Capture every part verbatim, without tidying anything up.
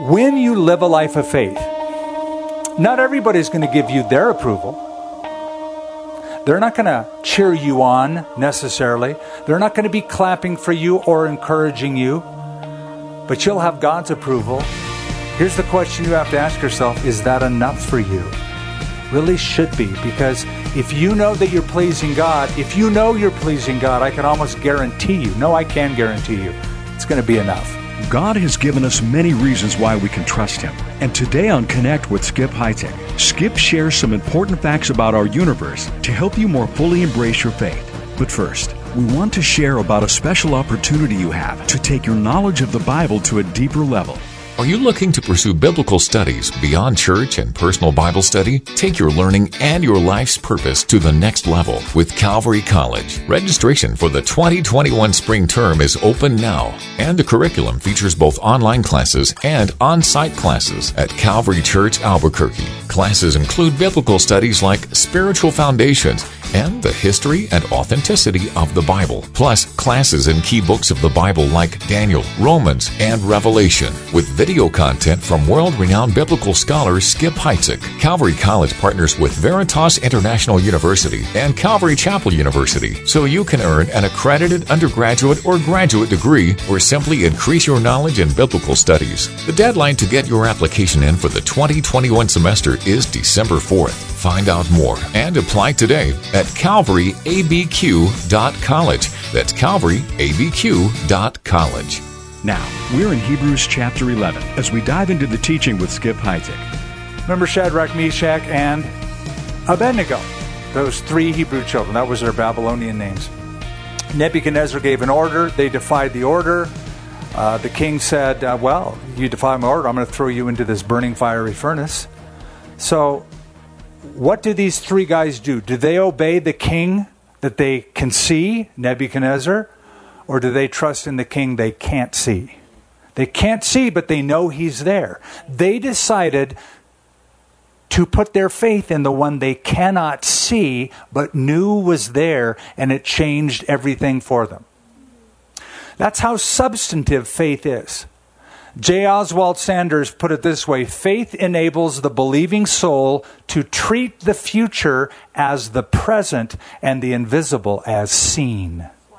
when you live a life of faith, not everybody's going to give you their approval. They're not going to cheer you on necessarily. They're not going to be clapping for you or encouraging you. But you'll have God's approval. Here's the question you have to ask yourself: is that enough for you? Really should be, because if you know that you're pleasing God, if you know you're pleasing God, I can almost guarantee you, no, I can guarantee you, it's going to be enough. God has given us many reasons why we can trust Him. And today on Connect with Skip Heitzig, Skip shares some important facts about our universe to help you more fully embrace your faith. But first, we want to share about a special opportunity you have to take your knowledge of the Bible to a deeper level. Are you looking to pursue biblical studies beyond church and personal Bible study? Take your learning and your life's purpose to the next level with Calvary College. Registration for the twenty twenty-one spring term is open now, and the curriculum features both online classes and on-site classes at Calvary Church, Albuquerque. Classes include biblical studies like spiritual foundations and the history and authenticity of the Bible, plus classes in key books of the Bible like Daniel, Romans, and Revelation, with video content from world-renowned biblical scholar Skip Heitzig. Calvary College partners with Veritas International University and Calvary Chapel University, so you can earn an accredited undergraduate or graduate degree or simply increase your knowledge in biblical studies. The deadline to get your application in for the twenty twenty-one semester is December fourth. Find out more and apply today at calvary a b q dot college. That's calvary a b q dot college. Now, we're in Hebrews chapter eleven as we dive into the teaching with Skip Heitzig. Remember Shadrach, Meshach, and Abednego, those three Hebrew children. That was their Babylonian names. Nebuchadnezzar gave an order. They defied the order. Uh, the king said, uh, well, you defy my order, I'm going to throw you into this burning fiery furnace. So what do these three guys do? Do they obey the king that they can see, Nebuchadnezzar, or do they trust in the king they can't see? They can't see, but they know he's there. They decided to put their faith in the one they cannot see, but knew was there, and it changed everything for them. That's how substantive faith is. J. Oswald Sanders put it this way: faith enables the believing soul to treat the future as the present and the invisible as seen. Wow.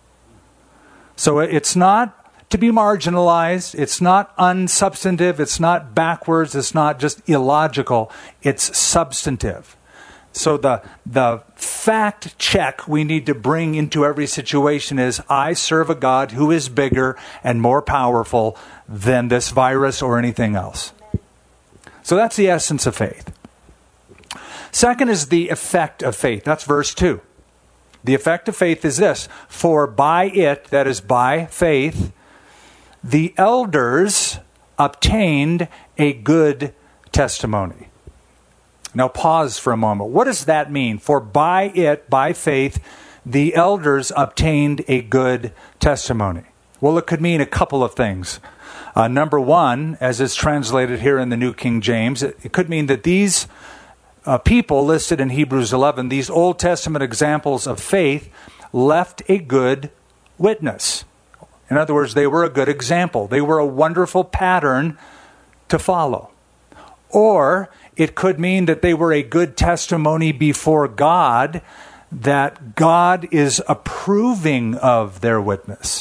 So it's not to be marginalized. It's not unsubstantive. It's not backwards. It's not just illogical. It's substantive. So the the fact check we need to bring into every situation is, I serve a God who is bigger and more powerful than this virus or anything else. So that's the essence of faith. Second is the effect of faith. That's verse two. The effect of faith is this: for by it, that is by faith, the elders obtained a good testimony. Now pause for a moment. What does that mean? For by it, by faith, the elders obtained a good testimony. Well, it could mean a couple of things. Uh, number one, as it's translated here in the New King James, it, it could mean that these uh, people listed in Hebrews eleven, these Old Testament examples of faith, left a good witness. In other words, they were a good example. They were a wonderful pattern to follow. Or it could mean that they were a good testimony before God, that God is approving of their witness.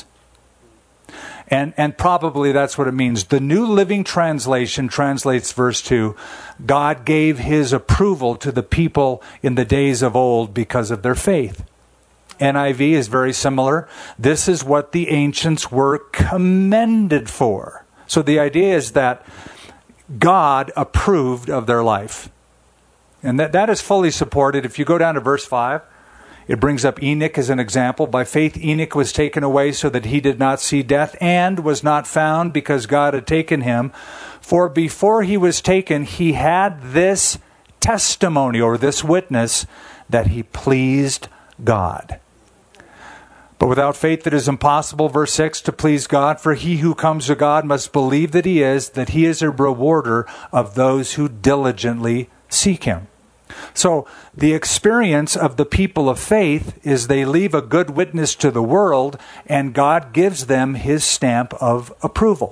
And and probably that's what it means. The New Living Translation translates verse two, God gave his approval to the people in the days of old because of their faith. N I V is very similar. This is what the ancients were commended for. So the idea is that God approved of their life. And that, that is fully supported. If you go down to verse five, it brings up Enoch as an example. By faith, Enoch was taken away so that he did not see death, and was not found because God had taken him. For before he was taken, he had this testimony, or this witness, that he pleased God. But without faith it is impossible, verse six, to please God. For he who comes to God must believe that he is, that he is a rewarder of those who diligently seek him. So the experience of the people of faith is they leave a good witness to the world, and God gives them his stamp of approval.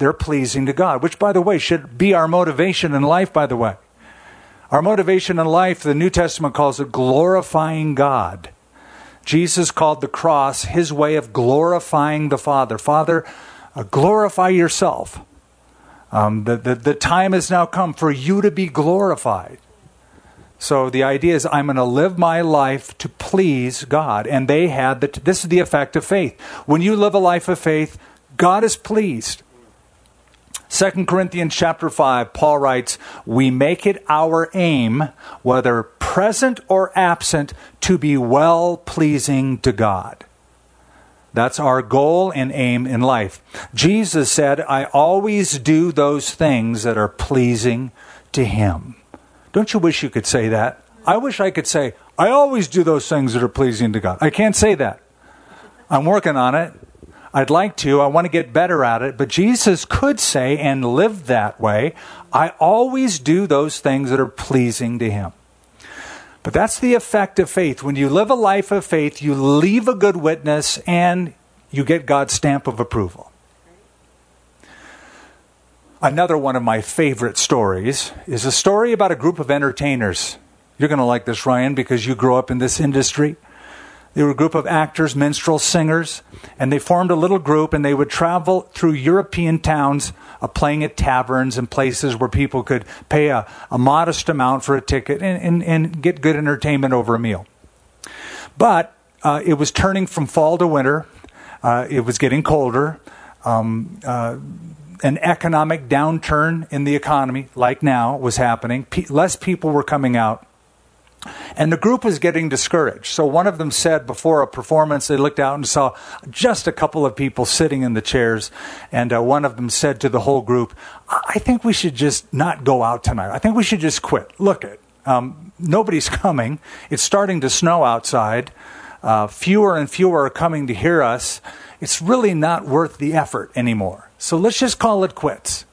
they're pleasing to God, which, by the way, should be our motivation in life, by the way. Our motivation in life, the New Testament calls it glorifying God. Jesus called the cross his way of glorifying the Father. Father, uh, glorify yourself. Um, the, the, the time has now come for you to be glorified. So the idea is I'm going to live my life to please God. And they had, the, this is the effect of faith. When you live a life of faith, God is pleased. Second Corinthians chapter five, Paul writes, we make it our aim, whether present or absent, to be well-pleasing to God. That's our goal and aim in life. Jesus said, I always do those things that are pleasing to Him. Don't you wish you could say that? I wish I could say, I always do those things that are pleasing to God. I can't say that. I'm working on it. I'd like to. I want to get better at it. But Jesus could say and live that way, I always do those things that are pleasing to Him. But that's the effect of faith. When you live a life of faith, you leave a good witness and you get God's stamp of approval. Another one of my favorite stories is a story about a group of entertainers. You're going to like this, Ryan, because you grew up in this industry. They were a group of actors, minstrels, singers, and they formed a little group, and they would travel through European towns, uh, playing at taverns and places where people could pay a, a modest amount for a ticket and, and, and get good entertainment over a meal. But uh, it was turning from fall to winter. Uh, it was getting colder. Um, uh, an economic downturn in the economy, like now, was happening. P- less people were coming out. And the group was getting discouraged. So one of them said before a performance, they looked out and saw just a couple of people sitting in the chairs. And uh, one of them said to the whole group, I think we should just not go out tonight. I think we should just quit. Look it, um, nobody's coming. It's starting to snow outside. Uh, fewer and fewer are coming to hear us. It's really not worth the effort anymore. So let's just call it quits.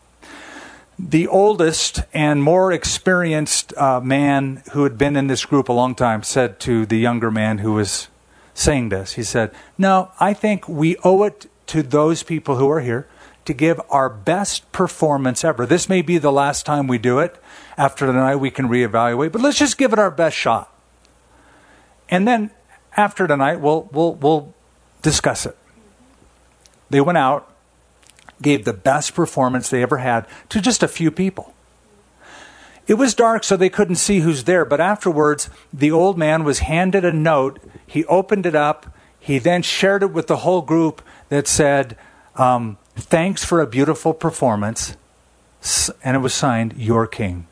The oldest and more experienced uh, man who had been in this group a long time said to the younger man who was saying this, he said, no, I think we owe it to those people who are here to give our best performance ever. This may be the last time we do it. After tonight we can reevaluate, but let's just give it our best shot. And then after tonight we'll we'll we'll discuss it. They went out, gave the best performance they ever had to just a few people. It was dark, so they couldn't see who's there, but afterwards, the old man was handed a note. He opened it up. He then shared it with the whole group that said, um, thanks for a beautiful performance, and it was signed, Your King.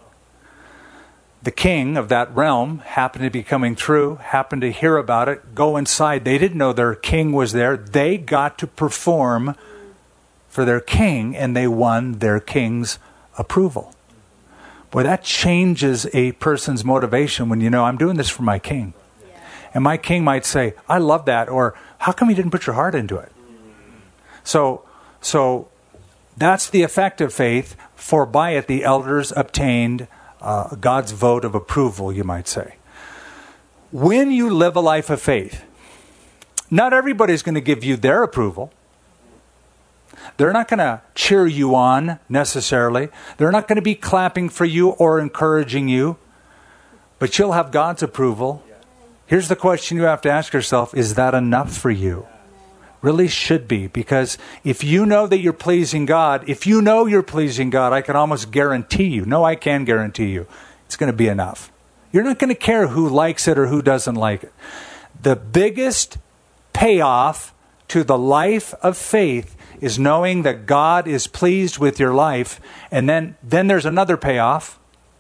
The king of that realm happened to be coming through, happened to hear about it, go inside. They didn't know their king was there. They got to perform for their king, and they won their king's approval. Boy, that changes a person's motivation when you know, I'm doing this for my king. Yeah. And my king might say, I love that, or how come you didn't put your heart into it? So, so that's the effect of faith, for by it the elders obtained uh, God's vote of approval, you might say. When you live a life of faith, not everybody's going to give you their approval. They're not going to cheer you on necessarily. They're not going to be clapping for you or encouraging you. But you'll have God's approval. Here's the question you have to ask yourself. Is that enough for you? Really should be. Because if you know that you're pleasing God, if you know you're pleasing God, I can almost guarantee you. No, I can guarantee you. It's going to be enough. You're not going to care who likes it or who doesn't like it. The biggest payoff to the life of faith is knowing that God is pleased with your life. And then, then there's another payoff.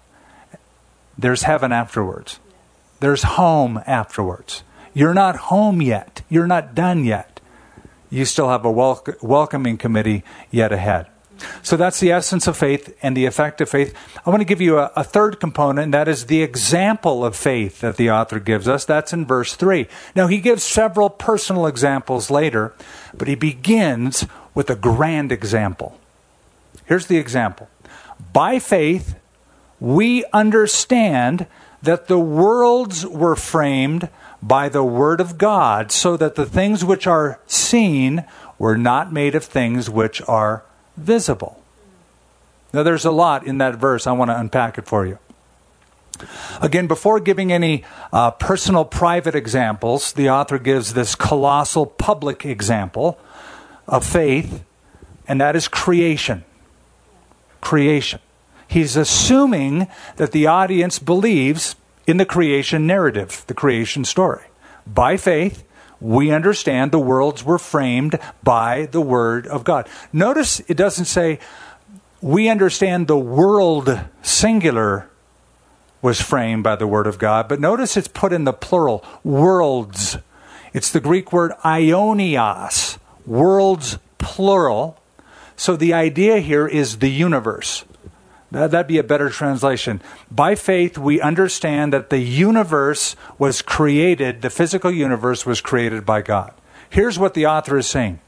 There's heaven afterwards. There's home afterwards. You're not home yet. You're not done yet. You still have a wel- welcoming committee yet ahead. So that's the essence of faith and the effect of faith. I want to give you a, a third component, and that is the example of faith that the author gives us. That's in verse three. Now, he gives several personal examples later, but he begins with a grand example. Here's the example. By faith, we understand that the worlds were framed by the word of God, so that the things which are seen were not made of things which are visible. Now, there's a lot in that verse. I want to unpack it for you. Again, before giving any uh, personal, private examples, the author gives this colossal public example of faith, and that is creation. Creation. He's assuming that the audience believes in the creation narrative, the creation story. By faith, we understand the worlds were framed by the Word of God. Notice it doesn't say, we understand the world, singular, was framed by the Word of God. But notice it's put in the plural, worlds. It's the Greek word aionios, worlds, plural. So the idea here is the universe. That'd be a better translation. By faith, we understand that the universe was created, the physical universe was created by God. Here's what the author is saying.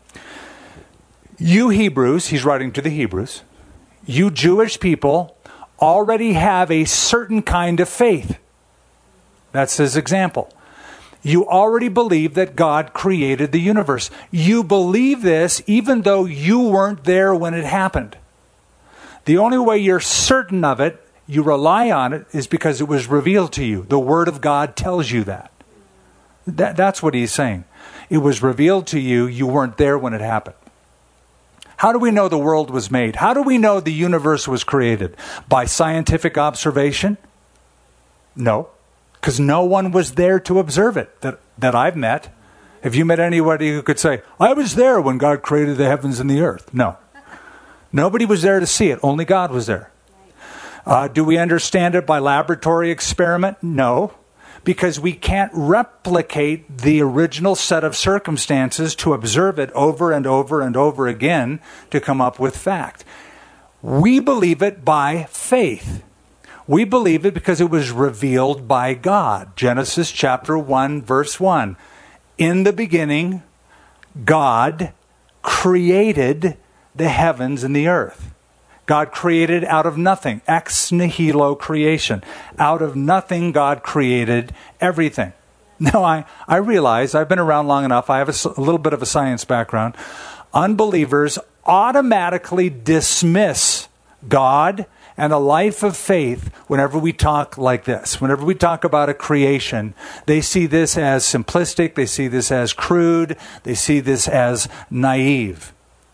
You Hebrews, he's writing to the Hebrews, you Jewish people already have a certain kind of faith. That's his example. You already believe that God created the universe. You believe this even though you weren't there when it happened. The only way you're certain of it, you rely on it, is because it was revealed to you. The Word of God tells you that. that. That's what he's saying. It was revealed to you. You weren't there when it happened. How do we know the world was made? How do we know the universe was created? By scientific observation? No, because no one was there to observe it that, that I've met. Have you met anybody who could say, I was there when God created the heavens and the earth? No. Nobody was there to see it. Only God was there. Uh, do we understand it by laboratory experiment? No, because we can't replicate the original set of circumstances to observe it over and over and over again to come up with fact. We believe it by faith. We believe it because it was revealed by God. Genesis chapter one, verse one. In the beginning, God created the heavens and the earth. God created out of nothing. Ex nihilo creation. Out of nothing, God created everything. Now, I, I realize, I've been around long enough, I have a, a little bit of a science background. Unbelievers automatically dismiss God and a life of faith whenever we talk like this. Whenever we talk about a creation, they see this as simplistic, they see this as crude, they see this as naive.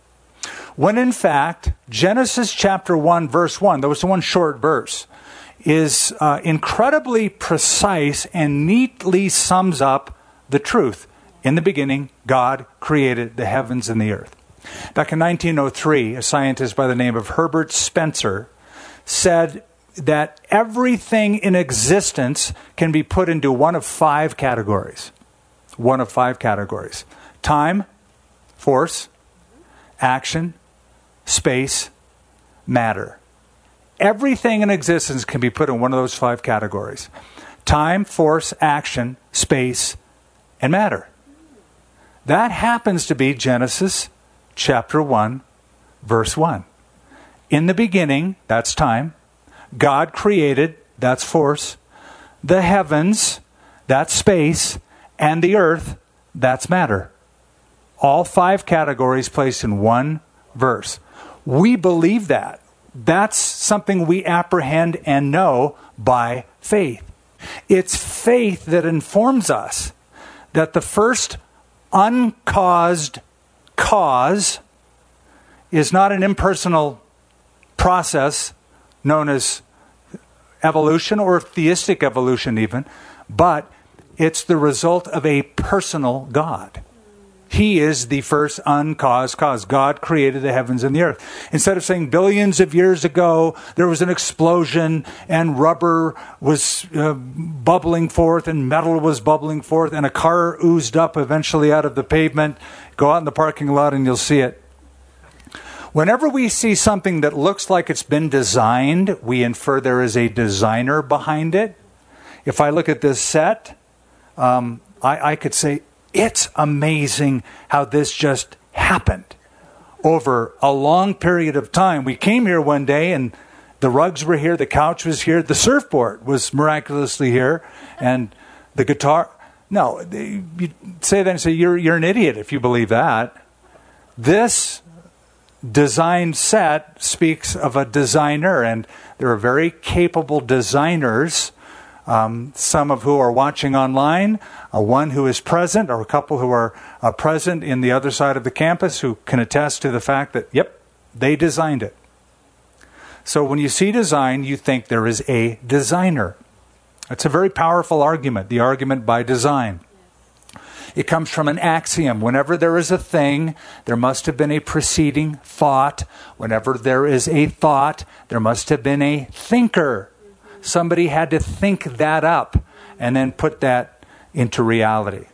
When in fact, Genesis chapter one, verse one, that was the one short verse, is uh, incredibly precise and neatly sums up the truth. In the beginning, God created the heavens and the earth. Back in nineteen oh three, a scientist by the name of Herbert Spencer said that everything in existence can be put into one of five categories. One of five categories. Time, force, action, space, matter. Everything in existence can be put in one of those five categories. Time, force, action, space, and matter. That happens to be Genesis chapter one, verse one. In the beginning, that's time. God created, that's force. The heavens, that's space. And the earth, that's matter. All five categories placed in one verse. We believe that. That's something we apprehend and know by faith. It's faith that informs us that the first uncaused cause is not an impersonal process known as evolution or theistic evolution even, but it's the result of a personal God. He is the first uncaused cause. God created the heavens and the earth. Instead of saying billions of years ago, there was an explosion and rubber was uh, bubbling forth and metal was bubbling forth and a car oozed up eventually out of the pavement. Go out in the parking lot and you'll see it. Whenever we see something that looks like it's been designed, we infer there is a designer behind it. If I look at this set, um, I, I could say, it's amazing how this just happened over a long period of time. We came here one day and the rugs were here, the couch was here, the surfboard was miraculously here, and the guitar. No, you say that and say, you're, you're an idiot if you believe that. This design set speaks of a designer, and there are very capable designers, um, some of who are watching online, uh, one who is present, or a couple who are uh, present in the other side of the campus who can attest to the fact that, yep, they designed it. So when you see design, you think there is a designer. It's a very powerful argument, the argument by design. It comes from an axiom. Whenever there is a thing, there must have been a preceding thought. Whenever there is a thought, there must have been a thinker. Somebody had to think that up and then put that into reality.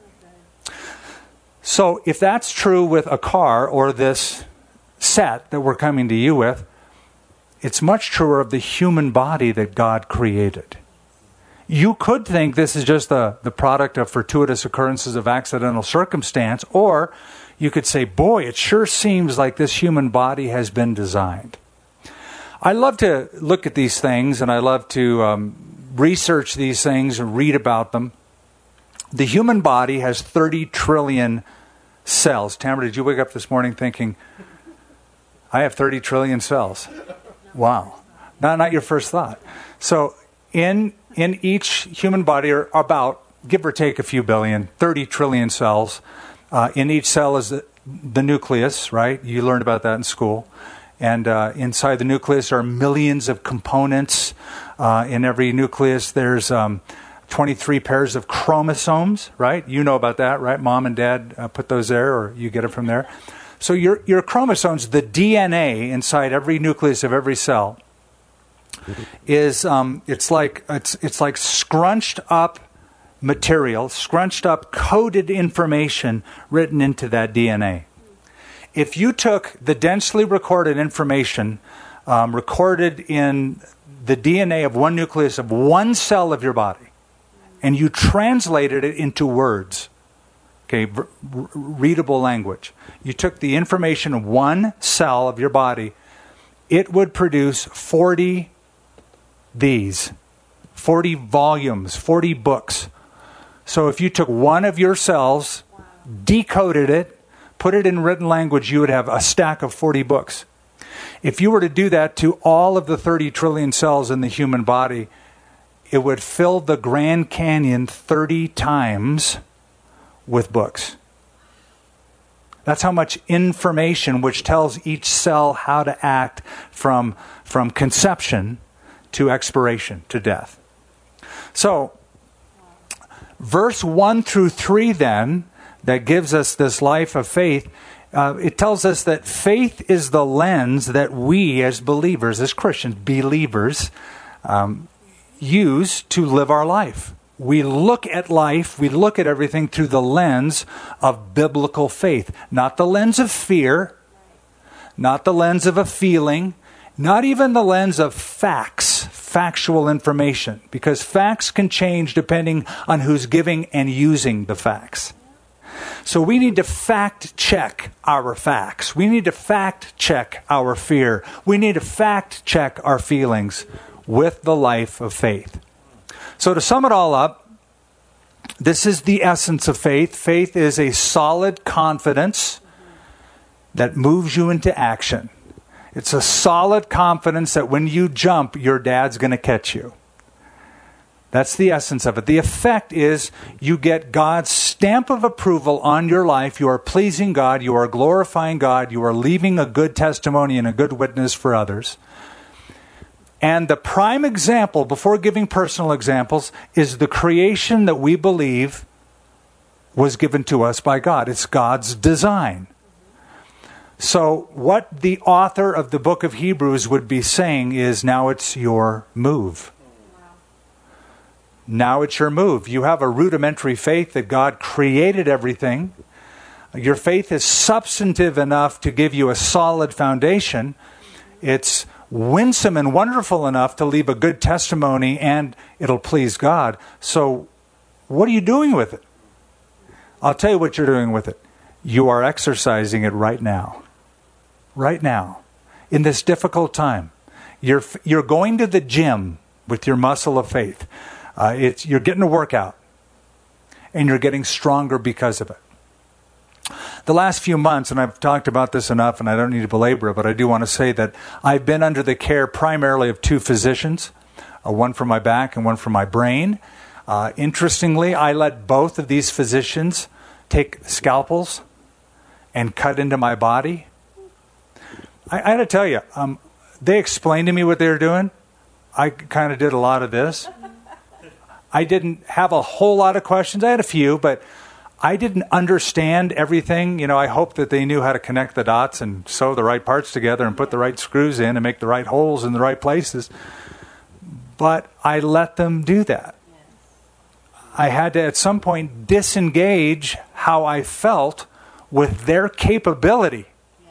So if that's true with a car or this set that we're coming to you with, it's much truer of the human body that God created. You could think this is just the, the product of fortuitous occurrences of accidental circumstance, or you could say, boy, it sure seems like this human body has been designed. I love to look at these things, and I love to um, research these things and read about them. The human body has thirty trillion cells. Tamara, did you wake up this morning thinking, I have thirty trillion cells? Wow. Not, not your first thought. So in in each human body are about, give or take a few billion, thirty trillion cells. Uh, in each cell is the, the nucleus, right? You learned about that in school. And uh, inside the nucleus are millions of components. Uh, in every nucleus there's um, twenty-three pairs of chromosomes, right? You know about that, right? Mom and Dad uh, put those there, or you get it from there. So your your chromosomes, the D N A inside every nucleus of every cell, is um, it's like it's it's like scrunched up material, scrunched up coded information written into that D N A. If you took the densely recorded information um, recorded in the D N A of one nucleus of one cell of your body, and you translated it into words, okay, r- readable language, you took the information of one cell of your body, it would produce forty these, forty volumes, forty books. So if you took one of your cells, decoded it, put it in written language, you would have a stack of forty books. If you were to do that to all of the thirty trillion cells in the human body, it would fill the Grand Canyon thirty times with books. That's how much information, which tells each cell how to act from, from conception to expiration, to death. So, verse one through three then, that gives us this life of faith, uh, it tells us that faith is the lens that we as believers, as Christians, believers, um, use to live our life. We look at life, we look at everything through the lens of biblical faith. Not the lens of fear, not the lens of a feeling, not even the lens of facts, factual information, because facts can change depending on who's giving and using the facts. So we need to fact check our facts. We need to fact check our fear. We need to fact check our feelings with the life of faith. So to sum it all up, this is the essence of faith. Faith is a solid confidence that moves you into action. It's a solid confidence that when you jump, your dad's going to catch you. That's the essence of it. The effect is you get God's stamp of approval on your life. You are pleasing God. You are glorifying God. You are leaving a good testimony and a good witness for others. And the prime example, before giving personal examples, is the creation that we believe was given to us by God. It's God's design. So what the author of the book of Hebrews would be saying is, now it's your move. Now it's your move. You have a rudimentary faith that God created everything. Your faith is substantive enough to give you a solid foundation. It's winsome and wonderful enough to leave a good testimony, and it'll please God. So what are you doing with it? I'll tell you what you're doing with it. You are exercising it right now. Right now. In this difficult time. You're you're going to the gym with your muscle of faith. Uh, it's you're getting a workout. And you're getting stronger because of it. the last few months, and I've talked about this enough, and I don't need to belabor it, but I do want to say that I've been under the care primarily of two physicians, uh, one for my back and one for my brain. Uh, interestingly, I let both of these physicians take scalpels and cut into my body. I, I got to tell you, um, they explained to me what they were doing. I kind of did a lot of this. I didn't have a whole lot of questions. I had a few, but I didn't understand everything. You know, I hoped that they knew how to connect the dots and sew the right parts together and put the right screws in and make the right holes in the right places. But I let them do that. I had to, at some point, disengage how I felt with their capability.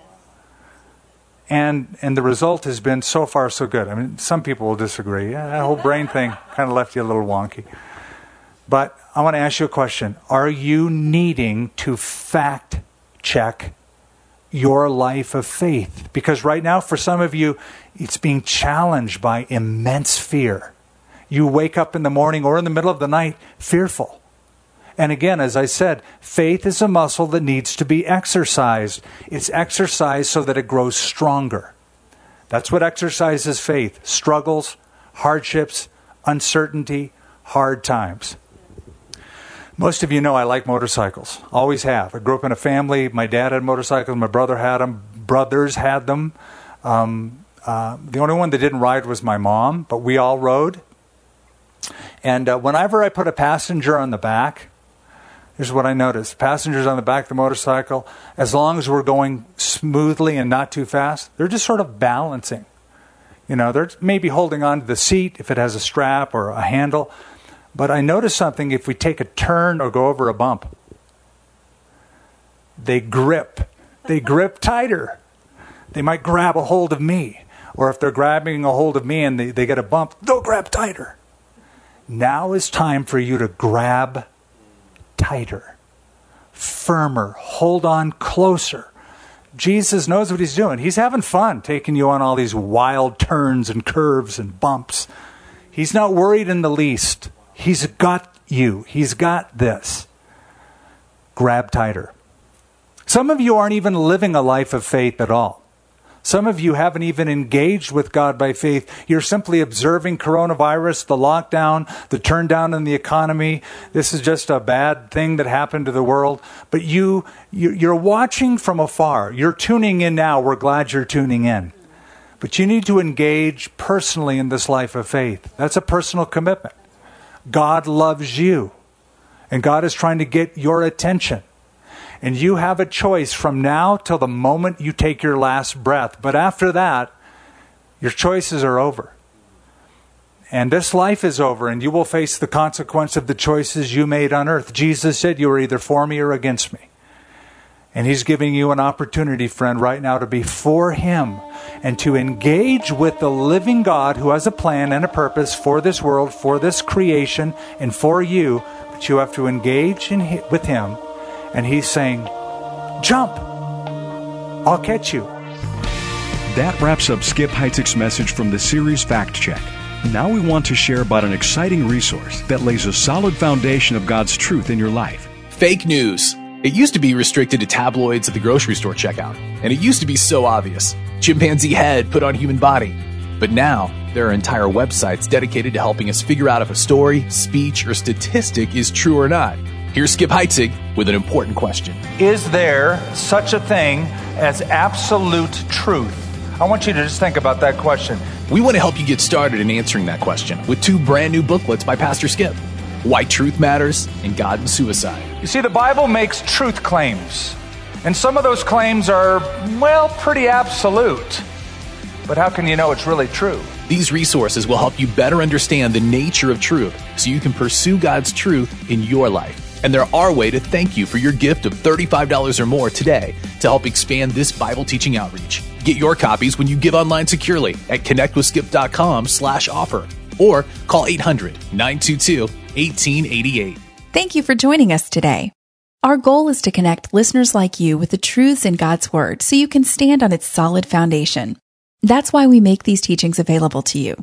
And and the result has been so far so good. I mean, some people will disagree. Yeah, that whole brain thing kind of left you a little wonky. But I want to ask you a question. Are you needing to fact check your life of faith? Because right now, for some of you, it's being challenged by immense fear. You wake up in the morning or in the middle of the night fearful. And again, as I said, faith is a muscle that needs to be exercised. It's exercised so that it grows stronger. That's what exercises faith. Struggles, hardships, uncertainty, hard times. Most of you know I like motorcycles. Always have. I grew up in a family. My dad had motorcycles. My brother had them. Brothers had them. Um, uh, the only one that didn't ride was my mom, but we all rode. And uh, whenever I put a passenger on the back, here's what I noticed. Passengers on the back of the motorcycle, as long as we're going smoothly and not too fast, they're just sort of balancing. You know, they're maybe holding on to the seat if it has a strap or a handle. But I noticed something if we take a turn or go over a bump. They grip. They grip tighter. They might grab a hold of me. Or if they're grabbing a hold of me and they, they get a bump, they'll grab tighter. Now is time for you to grab tighter, firmer, hold on closer. Jesus knows what he's doing. He's having fun taking you on all these wild turns and curves and bumps. He's not worried in the least. He's got you. He's got this. Grab tighter. Some of you aren't even living a life of faith at all. Some of you haven't even engaged with God by faith. You're simply observing coronavirus, the lockdown, the turn down in the economy. This is just a bad thing that happened to the world. But you, you, you're watching from afar. You're tuning in now. We're glad you're tuning in. But you need to engage personally in this life of faith. That's a personal commitment. God loves you. And God is trying to get your attention. And you have a choice from now till the moment you take your last breath. But after that, your choices are over. And this life is over, and you will face the consequence of the choices you made on earth. Jesus said you are either for me or against me. And he's giving you an opportunity, friend, right now to be for him and to engage with the living God who has a plan and a purpose for this world, for this creation, and for you. But you have to engage in, with him. And he's saying, jump. I'll catch you. That wraps up Skip Heitzig's message from the series Fact Check. Now we want to share about an exciting resource that lays a solid foundation of God's truth in your life. Fake news. It used to be restricted to tabloids at the grocery store checkout. And it used to be so obvious. Chimpanzee head put on human body. But now, there are entire websites dedicated to helping us figure out if a story, speech, or statistic is true or not. Here's Skip Heitzig with an important question. Is there such a thing as absolute truth? I want you to just think about that question. We want to help you get started in answering that question with two brand new booklets by Pastor Skip. Why Truth Matters and God and Suicide. You see, the Bible makes truth claims. And some of those claims are, well, pretty absolute. But how can you know it's really true? These resources will help you better understand the nature of truth so you can pursue God's truth in your life. And they're our way to thank you for your gift of thirty-five dollars or more today to help expand this Bible teaching outreach. Get your copies when you give online securely at connectwithskip.com slash offer or call eight hundred, nine two two, one eight eight eight. Thank you for joining us today. Our goal is to connect listeners like you with the truths in God's Word so you can stand on its solid foundation. That's why we make these teachings available to you.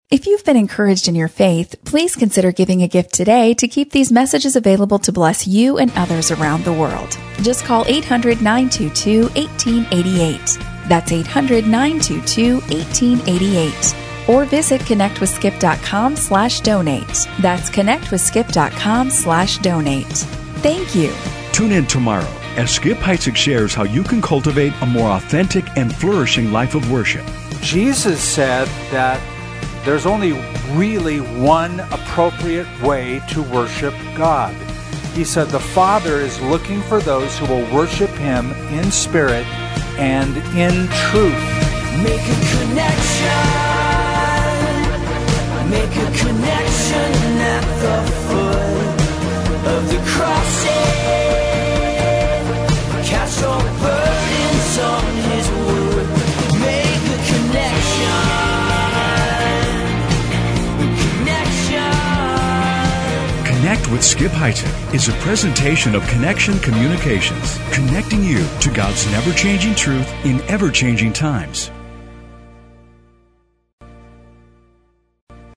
If you've been encouraged in your faith, please consider giving a gift today to keep these messages available to bless you and others around the world. Just call eight hundred, nine two two, one eight eight eight. That's eight hundred, nine two two, one eight eight eight. Or visit connectwithskip.com slash donate. That's connectwithskip.com slash donate. Thank you. Tune in tomorrow as Skip Heitzig shares how you can cultivate a more authentic and flourishing life of worship. Jesus said that there's only really one appropriate way to worship God. He said the Father is looking for those who will worship Him in spirit and in truth. Make a connection. Make a connection at the foot of the cross. Cast all burdens on His wood. Make a connection. Connect with Skip Heitzig is a presentation of Connection Communications, connecting you to God's never-changing truth in ever-changing times.